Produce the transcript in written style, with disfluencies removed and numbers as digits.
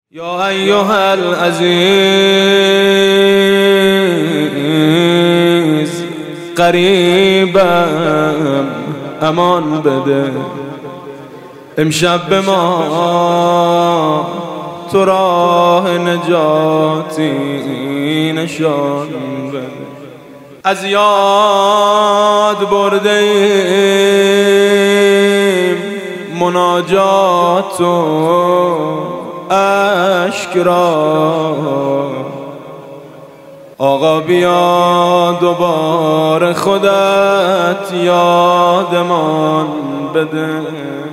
یا ایها العزیز قریبم امان بده، امشب به ما تو راه نجاتی نشان بده. از یاد برده ایم مناجات و اشک را، آقا بیا دوباره خودت یادمان بده.